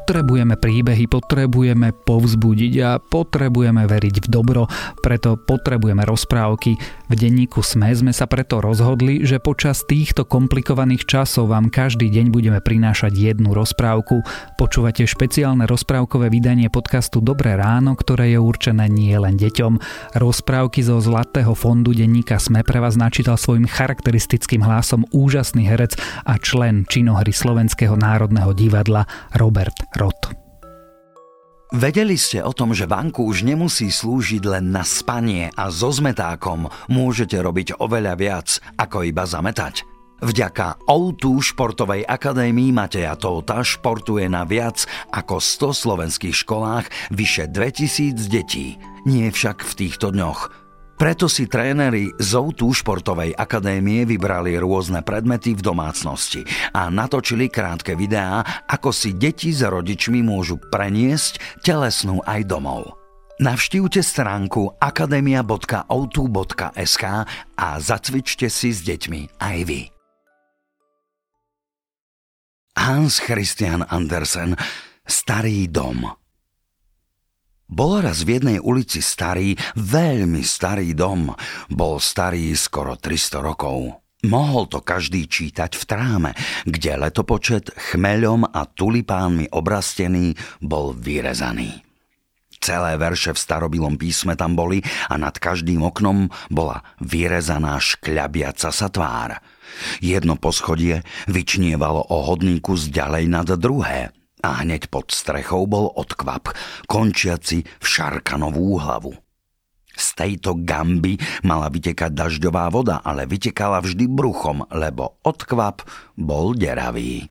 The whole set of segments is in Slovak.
Potrebujeme príbehy, potrebujeme povzbudiť a potrebujeme veriť v dobro, preto potrebujeme rozprávky. V denníku SME sme sa preto rozhodli, že počas týchto komplikovaných časov vám každý deň budeme prinášať jednu rozprávku. Počúvate špeciálne rozprávkové vydanie podcastu Dobré ráno, ktoré je určené nie len deťom. Rozprávky zo Zlatého fondu denníka SME pre vás načítal svojim charakteristickým hlasom úžasný herec a člen činohry Slovenského národného divadla Robert Roth. Vedeli ste o tom, že vanku už nemusí slúžiť len na spanie a so zmetákom môžete robiť oveľa viac, ako iba zametať? Vďaka O2 športovej akadémii Mateja Tóta športuje na viac ako 100 slovenských školách vyše 2000 detí. Nie však v týchto dňoch. Preto si tréneri z O2 športovej akadémie vybrali rôzne predmety v domácnosti a natočili krátke videá, ako si deti s rodičmi môžu preniesť telesnú aj domov. Navštívte stránku akademia.o2.sk a zacvičte si s deťmi aj vy. Hans Christian Andersen, Starý dom. Bol raz v jednej ulici starý, veľmi starý dom. Bol starý skoro 300 rokov. Mohol to každý čítať v tráme, kde letopočet chmeľom a tulipánmi obrastený bol vyrezaný. Celé verše v starobilom písme tam boli a nad každým oknom bola vyrezaná škľabiaca sa tvár. Jedno poschodie vyčnievalo o hodníku zďalej nad druhé. A hneď pod strechou bol odkvap, končiaci v šarkanovú hlavu. Z tejto gamby mala vytekať dažďová voda, ale vytekala vždy bruchom, lebo odkvap bol deravý.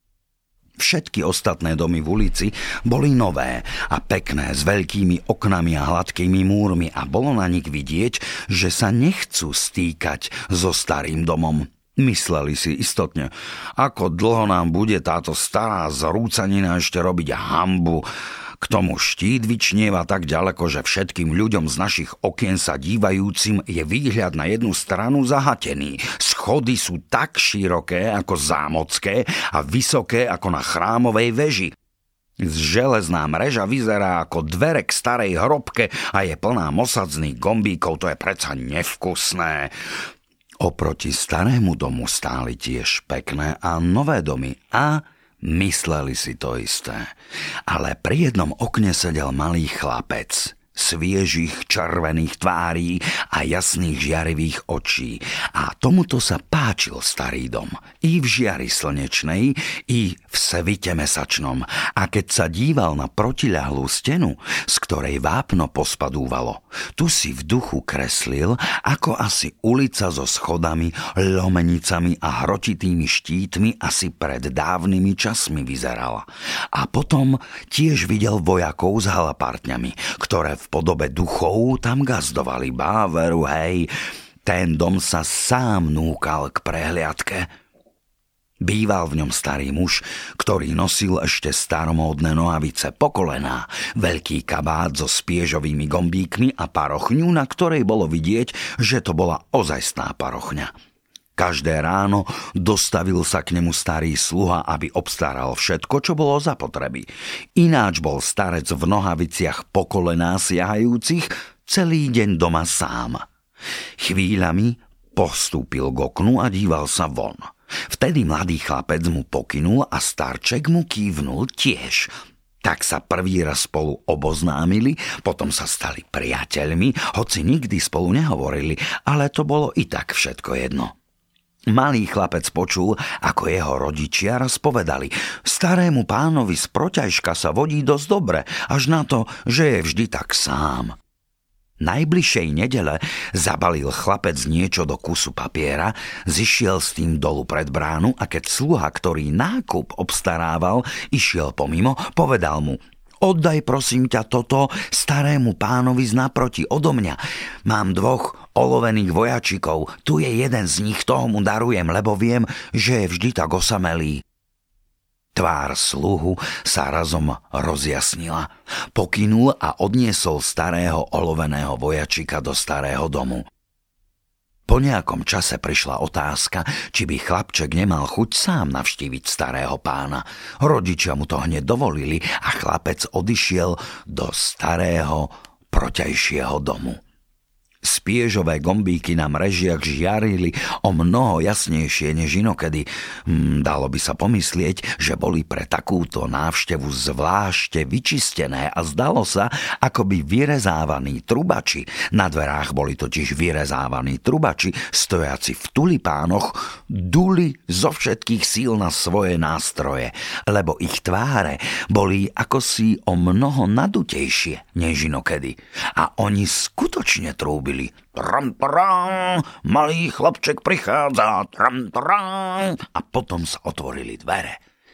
Všetky ostatné domy v ulici boli nové a pekné, s veľkými oknami a hladkými múrmi a bolo na nich vidieť, že sa nechcú stýkať so starým domom. Mysleli si istotne, ako dlho nám bude táto stará zrúcanina ešte robiť hanbu. K tomu štít vyčnieva tak ďaleko, že všetkým ľuďom z našich okien sa dívajúcim je výhľad na jednu stranu zahatený. Schody sú tak široké ako zámocké a vysoké ako na chrámovej veži. Železná mreža vyzerá ako dvere k starej hrobke a je plná mosadzných gombíkov, to je predsa nevkusné. Oproti starému domu stáli tiež pekné a nové domy a mysleli si to isté. Ale pri jednom okne sedel malý chlapec, sviežých červených tvárí a jasných žiarivých očí. A tomuto sa páčil starý dom. I v žiari slnečnej, i v svite mesačnom. A keď sa díval na protiľahlú stenu, z ktorej vápno pospadúvalo, tu si v duchu kreslil, ako asi ulica so schodami, lomenicami a hrotitými štítmi asi pred dávnymi časmi vyzerala. A potom tiež videl vojakov s halapártňami, ktoré v podobe duchov tam gazdovali. Báveru, hej, ten dom sa sám núkal k prehliadke. Býval v ňom starý muž, ktorý nosil ešte staromódne nohavice po kolená, veľký kabát so spiežovými gombíkmi a parochňu, na ktorej bolo vidieť, že to bola ozajstná parochňa. Každé ráno dostavil sa k nemu starý sluha, aby obstaral všetko, čo bolo zapotreby. Ináč bol starec v nohaviciach po kolená siahajúcich celý deň doma sám. Chvíľami postúpil k oknu a díval sa von. Vtedy mladý chlapec mu pokynul a starček mu kývnul tiež. Tak sa prvý raz spolu oboznámili, potom sa stali priateľmi, hoci nikdy spolu nehovorili, ale to bolo i tak všetko jedno. Malý chlapec počul, ako jeho rodičia raz povedali: starému pánovi z proťažka sa vodí dosť dobre, až na to, že je vždy tak sám. Najbližšej nedele zabalil chlapec niečo do kusu papiera, zišiel s tým dolu pred bránu a keď sluha, ktorý nákup obstarával, išiel pomimo, povedal mu: oddaj prosím ťa toto starému pánovi znaproti odo mňa. Mám 2 olovených vojačikov, tu je jeden z nich, toho mu darujem, lebo viem, že je vždy tak osamelý. Tvár sluhu sa razom rozjasnila. Pokynul a odniesol starého oloveného vojačika do starého domu. Po nejakom čase prišla otázka, či by chlapček nemal chuť sám navštíviť starého pána. Rodičia mu to hneď dovolili a chlapec odišiel do starého, protejšieho domu. Spiežové gombíky na mrežiach žiarili o mnoho jasnejšie než inokedy. Dalo by sa pomyslieť, že boli pre takúto návštevu zvlášte vyčistené a zdalo sa, ako by vyrezávaní trubači. Na dverách boli totiž vyrezávaní trubači, stojaci v tulipánoch, duli zo všetkých síl na svoje nástroje, lebo ich tváre boli akosi o mnoho nadutejšie než inokedy. A oni skutočne trúbili. Tram, tram, malý chlapček prichádza, tram, tram, a potom sa otvorili dvere.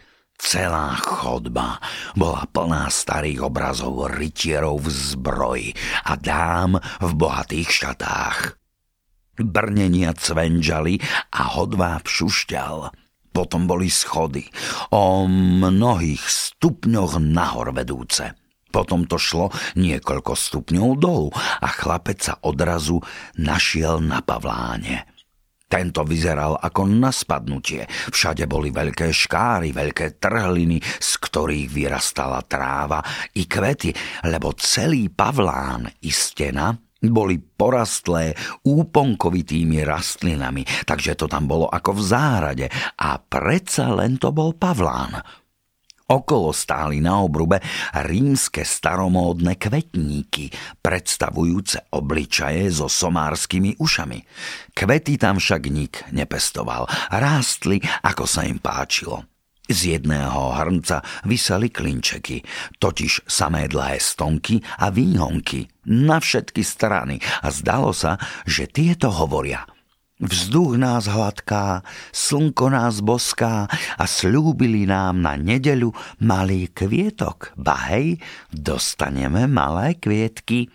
Celá chodba bola plná starých obrazov rytierov v zbroji a dám v bohatých šatách. Brnenia cvenžali a hodváb šušťal. Potom boli schody o mnohých stupňoch nahor vedúce. Potom to šlo niekoľko stupňov dolu a chlapec sa odrazu našiel na pavláne. Tento vyzeral ako na spadnutie. Všade boli veľké škáry, veľké trhliny, z ktorých vyrastala tráva i kvety, lebo celý pavlán i stena boli porastlé úponkovitými rastlinami, takže to tam bolo ako v záhrade a predsa len to bol pavlán. Okolo stáli na obrube rímske staromódne kvetníky, predstavujúce obličaje so somárskymi ušami. Kvety tam však nik nepestoval, rástli, ako sa im páčilo. Z jedného hrnca viseli klinčeky, totiž samé dlhé stonky a výhonky na všetky strany a zdalo sa, že tieto hovoria: vzduch nás hladká, slnko nás boská a sľúbili nám na nedeľu malý kvietok. Ba hej, dostaneme malé kvietky.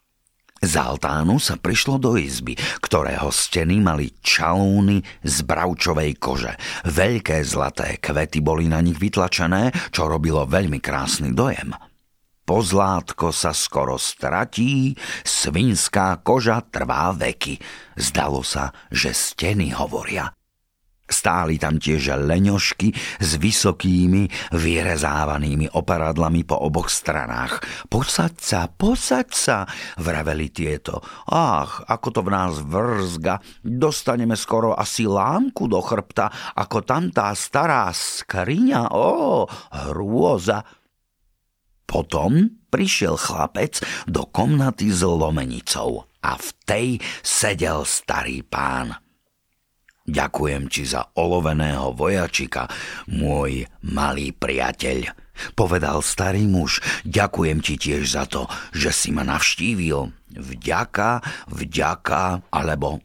Z altánu sa prišlo do izby, ktorého steny mali čalúny z bravčovej kože. Veľké zlaté kvety boli na nich vytlačené, čo robilo veľmi krásny dojem. Pozlátko sa skoro stratí, svinská koža trvá veky. Zdalo sa, že steny hovoria. Stáli tam tiež leňošky s vysokými, vyrezávanými operadlami po oboch stranách. Posaď sa, vraveli tieto. Ach, ako to v nás vrzga, dostaneme skoro asi lámku do chrbta, ako tam tá stará skriňa, hrôza. Potom prišiel chlapec do komnaty s lomenicou a v tej sedel starý pán. Ďakujem ti za oloveného vojačika, môj malý priateľ, povedal starý muž. Ďakujem ti tiež za to, že si ma navštívil. Vďaka, alebo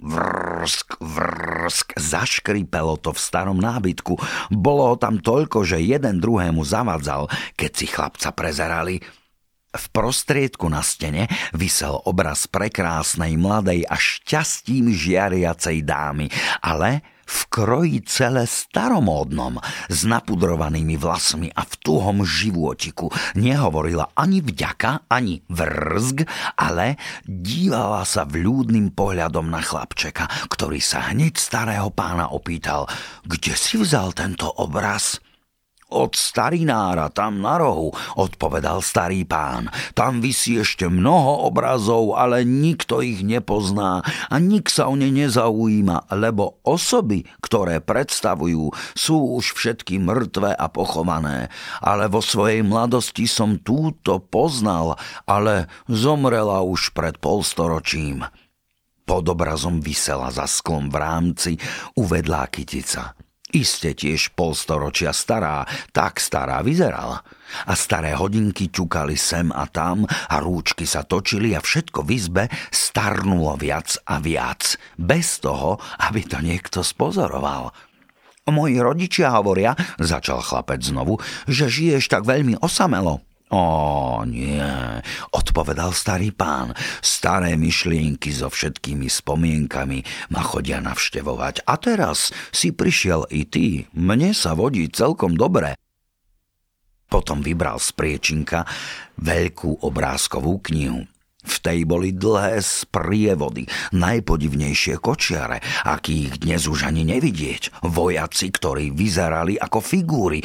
vrsk, zaškripelo to v starom nábytku. Bolo ho tam toľko, že jeden druhému zavadzal, keď si chlapca prezerali. V prostriedku na stene visel obraz prekrásnej, mladej a šťastím žiariacej dámy, ale v kroji celé staromódnom, s napudrovanými vlasmi a v tuhom životiku. Nehovorila ani vďaka, ani vrzg, ale dívala sa vľúdnym pohľadom na chlapčeka, ktorý sa hneď starého pána opýtal: kde si vzal tento obraz? Od starinára tam na rohu, odpovedal starý pán. Tam visí ešte mnoho obrazov, ale nikto ich nepozná a nik sa o ne nezaujíma, lebo osoby, ktoré predstavujú, sú už všetky mŕtve a pochované. Ale vo svojej mladosti som túto poznal, ale zomrela už pred polstoročím. Pod obrazom visela za sklom v rámci uvedlá kytica. Iste tiež polstoročia stará, tak stará vyzerala. A staré hodinky ťukali sem a tam a rúčky sa točili a všetko v izbe starnulo viac a viac, bez toho, aby to niekto spozoroval. Moji rodičia hovoria, začal chlapec znovu, že žiješ tak veľmi osamelo. Ó, nie, odpovedal starý pán. Staré myšlienky so všetkými spomienkami ma chodia navštevovať. A teraz si prišiel i ty. Mne sa vodí celkom dobre. Potom vybral z priečinka veľkú obrázkovú knihu. V tej boli dlhé sprievody, najpodivnejšie kočiare, akých dnes už ani nevidieť. Vojaci, ktorí vyzerali ako figúry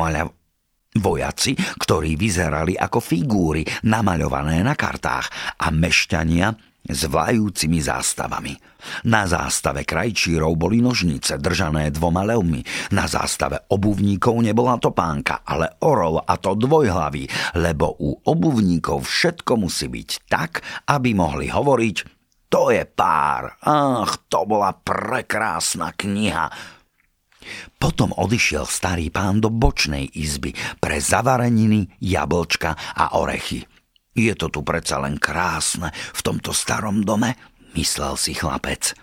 namaľované na kartách a mešťania s vlajúcimi zástavami. Na zástave krajčírov boli nožnice držané 2 levmi. Na zástave obuvníkov nebola topánka, ale orol, a to dvojhlavý, lebo u obuvníkov všetko musí byť tak, aby mohli hovoriť: to je pár. Ach, to bola prekrásna kniha. Potom odišiel starý pán do bočnej izby pre zavareniny, jablčka a orechy. Je to tu predsa len krásne v tomto starom dome, myslel si chlapec.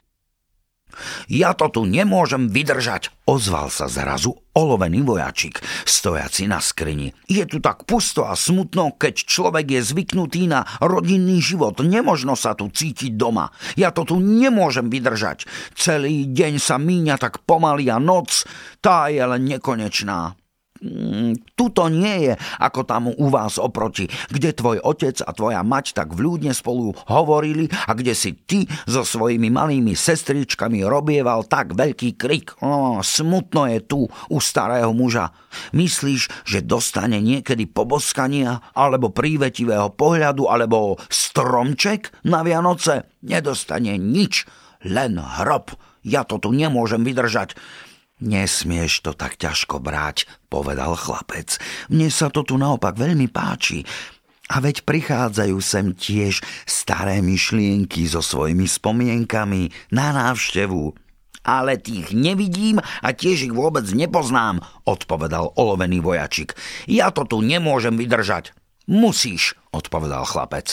Ja to tu nemôžem vydržať, ozval sa zrazu olovený vojačik, stojaci na skrini. Je tu tak pusto a smutno, keď človek je zvyknutý na rodinný život. Nemožno sa tu cítiť doma. Ja to tu nemôžem vydržať. Celý deň sa míňa tak pomaly a noc, tá je len nekonečná. Tuto nie je ako tam u vás oproti, kde tvoj otec a tvoja mať tak vľúdne spolu hovorili a kde si ty so svojimi malými sestričkami robieval tak veľký krik. Smutno je tu u starého muža. Myslíš, že dostane niekedy poboskania alebo prívetivého pohľadu alebo stromček na Vianoce? Nedostane nič, len hrob. Ja to tu nemôžem vydržať. Nesmieš to tak ťažko brať, povedal chlapec. Mne sa to tu naopak veľmi páči. A veď prichádzajú sem tiež staré myšlienky so svojimi spomienkami na návštevu. Ale tých nevidím a tiež ich vôbec nepoznám, odpovedal olovený vojačik. Ja to tu nemôžem vydržať. Musíš, odpovedal chlapec.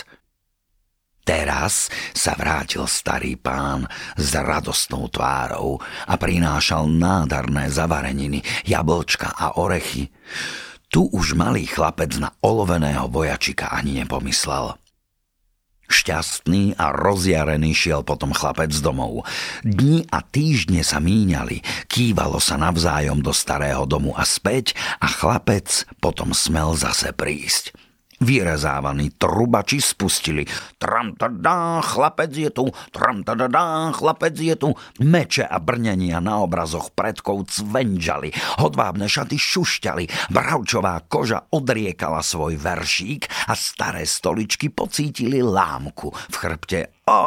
Teraz sa vrátil starý pán s radostnou tvárou a prinášal nádherné zavareniny, jablčka a orechy. Tu už malý chlapec na oloveného vojačika ani nepomyslel. Šťastný a rozjarený šiel potom chlapec domov. Dni a týždne sa míňali, kývalo sa navzájom do starého domu a späť a chlapec potom smel zase prísť. Vyrezávaní trubači spustili. Tram-tadá, chlapec je tu, tram-tadá, chlapec je tu. Meče a brnenia na obrazoch predkov cvenžali, hodvábne šaty šušťali, bravčová koža odriekala svoj veršík a staré stoličky pocítili lámku v chrbte.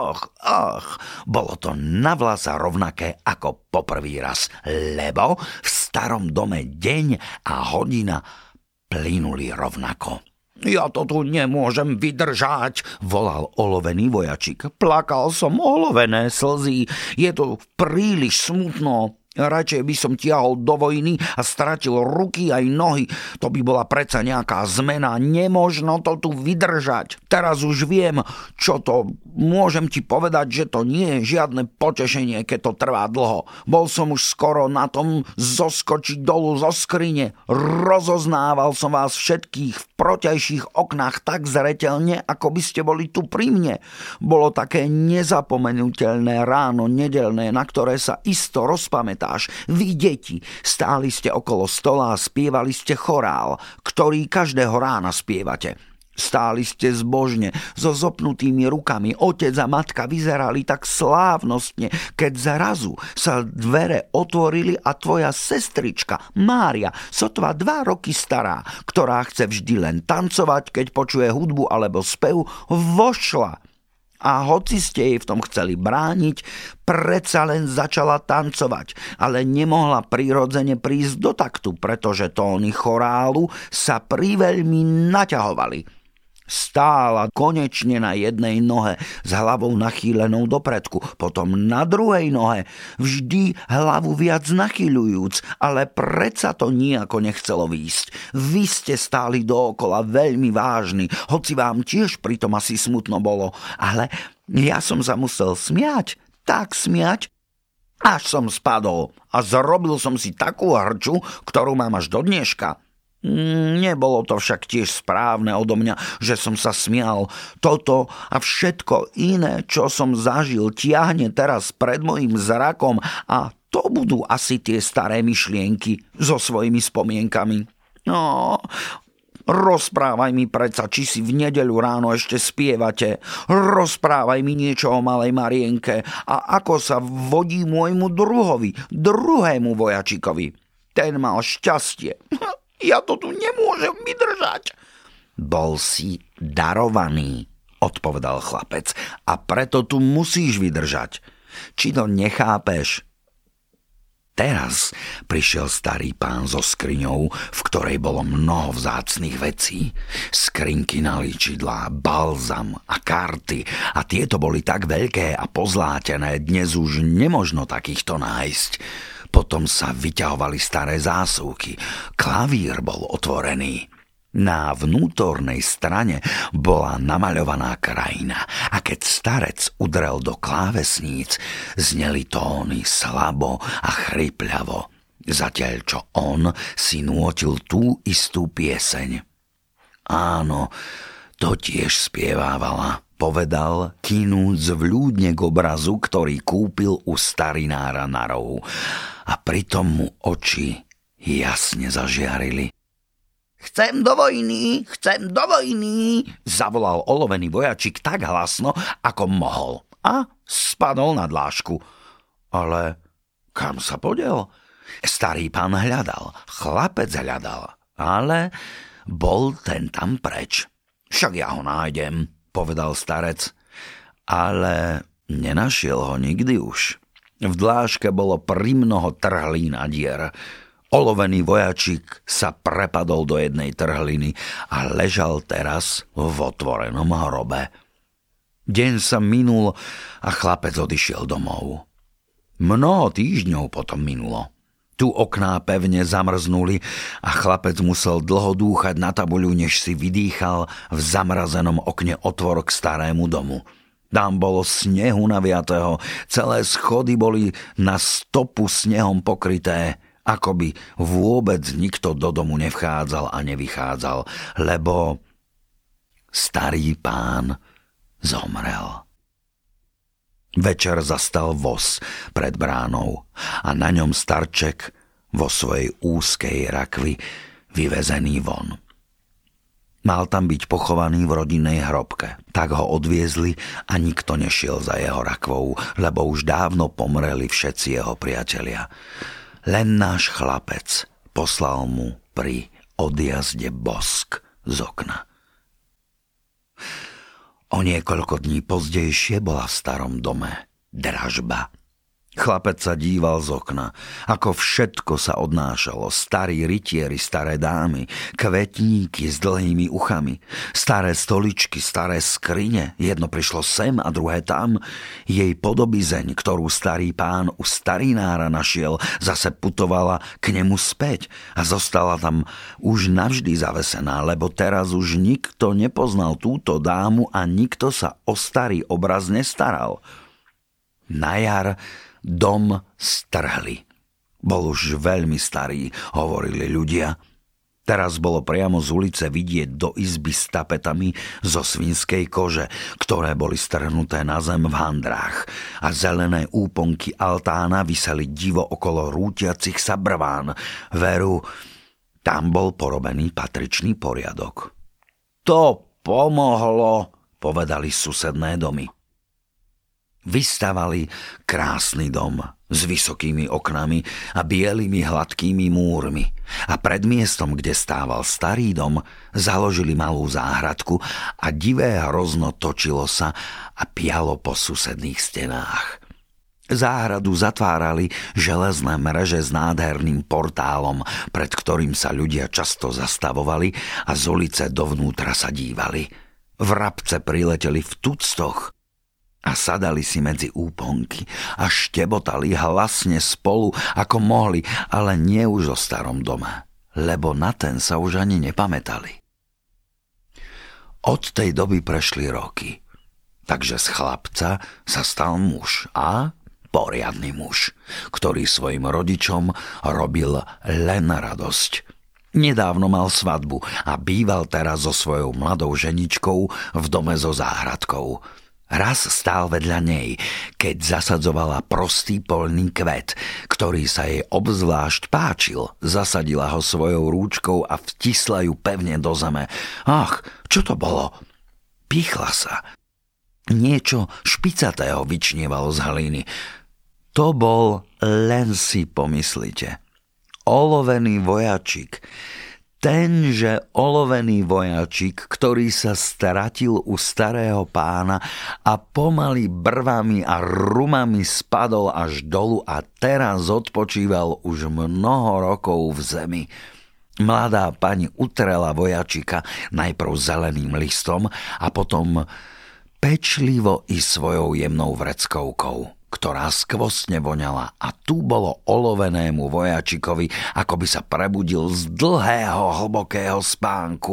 Bolo to na vlasa rovnaké ako poprvý raz, lebo v starom dome deň a hodina plynuli rovnako. Ja to tu nemôžem vydržať, volal olovený vojačik. Plakal som olovené slzy. Je to príliš smutno. Radšej by som tiahol do vojny a stratil ruky aj nohy. To by bola predsa nejaká zmena. Nemožno to tu vydržať. Teraz už viem, čo to. Môžem ti povedať, že to nie je žiadne potešenie, keď to trvá dlho. Bol som už skoro na tom zoskočiť dolu zo skrine. Rozoznával som vás všetkých v protiajších oknách tak zreteľne, ako by ste boli tu pri mne. Bolo také nezapomenuteľné ráno nedeľné, na ktoré sa isto rozpamätá. Vy, deti, stáli ste okolo stola a spievali ste chorál, ktorý každého rána spievate. Stáli ste zbožne, so zopnutými rukami. Otec a matka vyzerali tak slávnostne, keď zrazu sa dvere otvorili a tvoja sestrička, Mária, sotva 2 roky stará, ktorá chce vždy len tancovať, keď počuje hudbu alebo spev, vošla. A hoci ste jej v tom chceli brániť, predsa len začala tancovať, ale nemohla prirodzene prísť do taktu, pretože tóny chorálu sa priveľmi naťahovali. Stála konečne na jednej nohe s hlavou nachýlenou dopredku, potom na druhej nohe, vždy hlavu viac nachýľujúc, ale predsa to nijako nechcelo výjsť. Vy ste stáli dookola veľmi vážni, hoci vám tiež pritom asi smutno bolo, ale ja som sa musel smiať, tak smiať, až som spadol a zrobil som si takú hrču, ktorú mám až do dneška. Nebolo to však tiež správne odo mňa, že som sa smial. Toto a všetko iné, čo som zažil, tiahne teraz pred mojím zrakom a to budú asi tie staré myšlienky so svojimi spomienkami. Rozprávaj mi predsa, či si v nedeľu ráno ešte spievate. Rozprávaj mi niečo o malej Marienke a ako sa vodí môjmu druhému vojačikovi. Ten mal šťastie. Ja to tu nemôžem vydržať. Bol si darovaný, odpovedal chlapec, a preto tu musíš vydržať. Či to nechápeš? Teraz prišiel starý pán so skriňou, v ktorej bolo mnoho vzácnych vecí. Skrinky na líčidlá, balzam a karty. A tieto boli tak veľké a pozlátené, dnes už nemožno takýchto nájsť. Potom sa vyťahovali staré zásuvky. Klavír bol otvorený. Na vnútornej strane bola namaľovaná krajina a keď starec udrel do klávesníc, zneli tóny slabo a chrypľavo, zatiaľ čo on si nútil tú istú pieseň. Áno, to tiež spievávala, povedal, kýnúc vľúdne k obrazu, ktorý kúpil u starinára na rohu. A pritom mu oči jasne zažiarili. Chcem do vojny, zavolal olovený vojačik tak hlasno, ako mohol a spadol na dlášku. Ale kam sa podiel? Starý pán hľadal, chlapec hľadal, ale bol ten tam preč. Však ja ho nájdem, povedal starec, ale nenašiel ho nikdy už. V dláške bolo primnoho trhlín a dier. Olovený vojačik sa prepadol do jednej trhliny a ležal teraz v otvorenom hrobe. Deň sa minul a chlapec odišiel domov. Mnoho týždňov potom minulo. Tu okná pevne zamrznuli a chlapec musel dlho dúchať na tabuľu, než si vydýchal v zamrazenom okne otvor k starému domu. Tam bolo snehu naviatého, celé schody boli na stopu snehom pokryté, ako by vôbec nikto do domu nevchádzal a nevychádzal, lebo starý pán zomrel. Večer zastal voz pred bránou a na ňom starček vo svojej úzkej rakvi vyvezený von. Mal tam byť pochovaný v rodinnej hrobke. Tak ho odviezli a nikto nešiel za jeho rakvou, lebo už dávno pomreli všetci jeho priatelia. Len náš chlapec poslal mu pri odjazde bosk z okna. O niekoľko dní pozdejšie bola v starom dome dražba. Chlapec sa díval z okna, ako všetko sa odnášalo. Starí rytieri, staré dámy, kvetníky s dlhými uchami, staré stoličky, staré skrine, jedno prišlo sem a druhé tam. Jej podobizeň, ktorú starý pán u starinára našiel, zase putovala k nemu späť a zostala tam už navždy zavesená, lebo teraz už nikto nepoznal túto dámu a nikto sa o starý obraz nestaral. Na jar dom strhli. Bol už veľmi starý, hovorili ľudia. Teraz bolo priamo z ulice vidieť do izby s tapetami zo svinskej kože, ktoré boli strhnuté na zem v handrách, a zelené úponky altána viseli divo okolo rútiacich sa brván. Veru, tam bol porobený patričný poriadok. To pomohlo, povedali susedné domy. Vystavali krásny dom s vysokými oknami a bielými hladkými múrmi a pred miestom, kde stával starý dom, založili malú záhradku a divé hrozno točilo sa a pialo po susedných stenách. Záhradu zatvárali železné mreže s nádherným portálom, pred ktorým sa ľudia často zastavovali a z ulice dovnútra sa dívali. Vrabce prileteli v tuctoch a sadali si medzi úponky a štebotali hlasne spolu, ako mohli, ale nie už o starom dome, lebo na ten sa už ani nepamätali. Od tej doby prešli roky, takže z chlapca sa stal muž a poriadny muž, ktorý svojim rodičom robil len radosť. Nedávno mal svadbu a býval teraz so svojou mladou ženičkou v dome so záhradkou. Raz stál vedľa nej, keď zasadzovala prostý poľný kvet, ktorý sa jej obzvlášť páčil. Zasadila ho svojou rúčkou a vtisla ju pevne do zeme. Ach, čo to bolo? Pýchla sa. Niečo špicatého vyčnievalo z hliny. To bol, len si pomyslite, olovený vojačik. Tenže olovený vojačik, ktorý sa stratil u starého pána a pomaly brvami a rumami spadol až dolu a teraz odpočíval už mnoho rokov v zemi. Mladá pani utrela vojačika najprv zeleným listom a potom pečlivo i svojou jemnou vreckovkou, ktorá skvostne voňala, a tu bolo olovenému vojačikovi, ako by sa prebudil z dlhého, hlbokého spánku.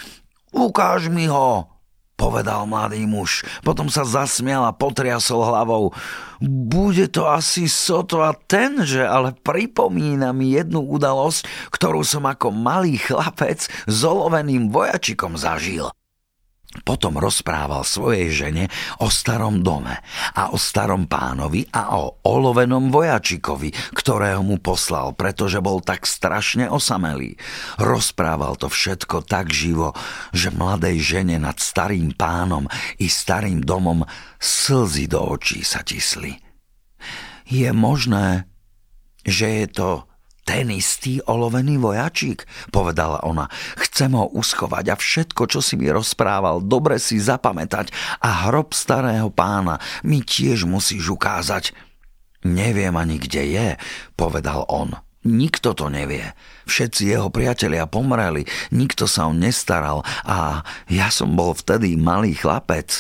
Ukáž mi ho, povedal mladý muž. Potom sa zasmial a potriasol hlavou. Bude to asi sotva tenže, ale pripomína mi jednu udalosť, ktorú som ako malý chlapec s oloveným vojačikom zažil. Potom rozprával svojej žene o starom dome a o starom pánovi a o olovenom vojačikovi, ktorého mu poslal, pretože bol tak strašne osamelý. Rozprával to všetko tak živo, že mladej žene nad starým pánom i starým domom slzy do očí sa tisli. Je možné, že je to ten istý olovený vojačík, povedala ona. Chcem ho uschovať a všetko, čo si mi rozprával, dobre si zapamätať a hrob starého pána mi tiež musíš ukázať. Neviem ani, kde je, povedal on. Nikto to nevie. Všetci jeho priatelia pomreli, nikto sa on nestaral a ja som bol vtedy malý chlapec.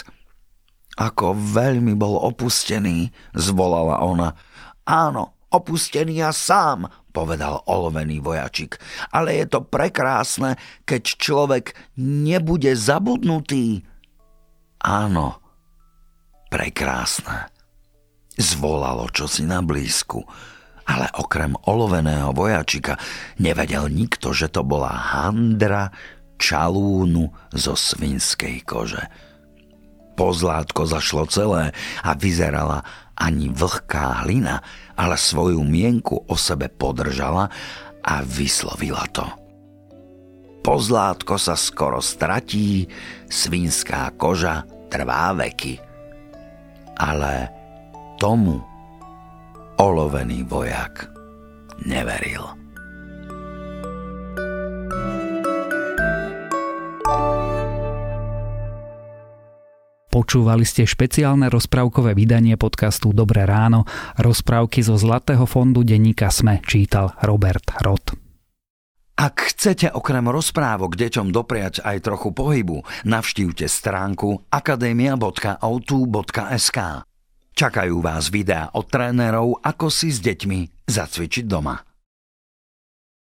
Ako veľmi bol opustený, zvolala ona. Áno, opustený ja sám, povedal olovený vojačik. Ale je to prekrásne, keď človek nebude zabudnutý. Áno, prekrásne, zvolalo čosi na blízku. Ale okrem oloveného vojačika nevedel nikto, že to bola handra čalúnu zo svinskej kože. Pozlátko zašlo celé a vyzerala ani vlhká hlina, ale svoju mienku o sebe podržala a vyslovila to. Pozlátko sa skoro stratí, svinská koža trvá veky. Ale tomu olovený vojak neveril. Počúvali ste špeciálne rozprávkové vydanie podcastu Dobré ráno. Rozprávky zo Zlatého fondu denníka SME čítal Robert Rod. Ak chcete okrem rozprávok deťom dopriať aj trochu pohybu, navštívte stránku akademia.autu.sk. Čakajú vás videá od trénerov, ako si s deťmi zacvičiť doma.